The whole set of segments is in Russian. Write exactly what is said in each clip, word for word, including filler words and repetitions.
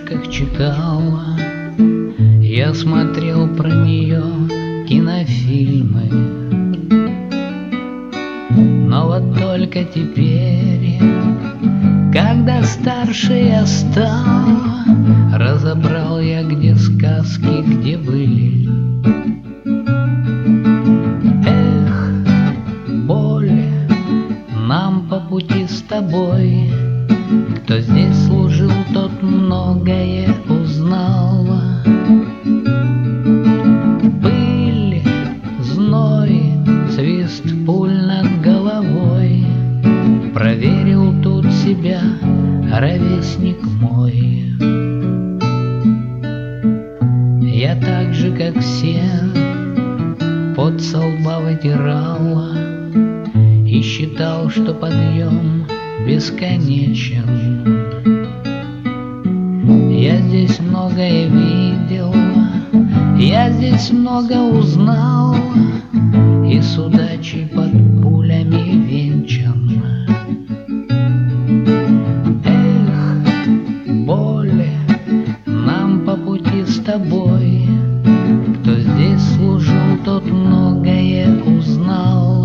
книжках читала, я смотрел про нее кинофильмы. Но вот только теперь, когда старше я стал, разобрал я, где сказки, где были. Эх, боль, нам по пути с тобой. Кто здесь служил, тот многое узнал. Пыль, зной, свист пуль над головой. Проверил тут себя ровесник мой. Я так же, как все, пот со лба вытирал и считал, что подъем бесконечен. Я здесь многое видел, я здесь много узнал, и с удачей под пулями венчан. Эх, боль, нам по пути с тобой. Кто здесь служил, тот многое узнал.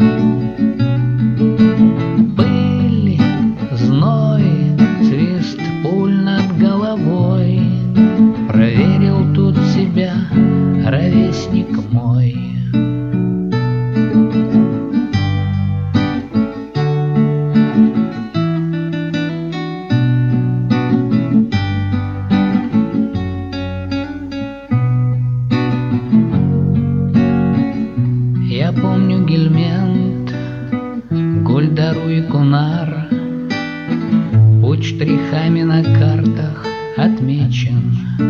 Пыль, зной, свист пуль над головой. Проверил тут себя ровесник мой. Я помню Гельмент, Гульдару и Кунар. Путь штрихами на картах отмечен.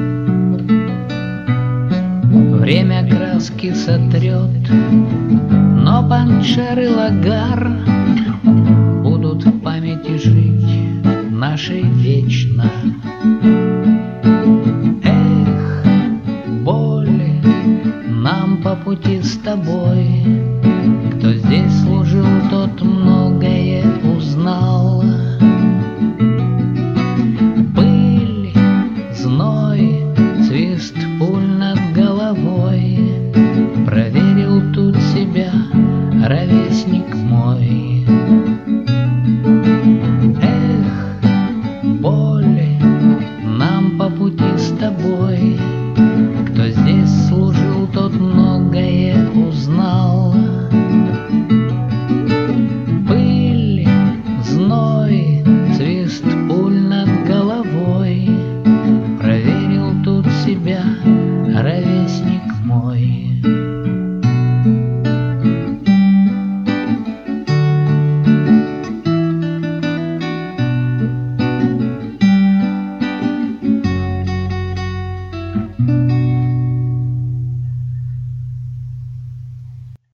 Время краски сотрет, но Панчер и Лагар будут в памяти жить нашей вечно. Эх, боль, нам по пути с тобой. Кто здесь служил, тот многое узнал. Пыль, зной, свист пуль над головой. Проверил тут себя ровесник мой.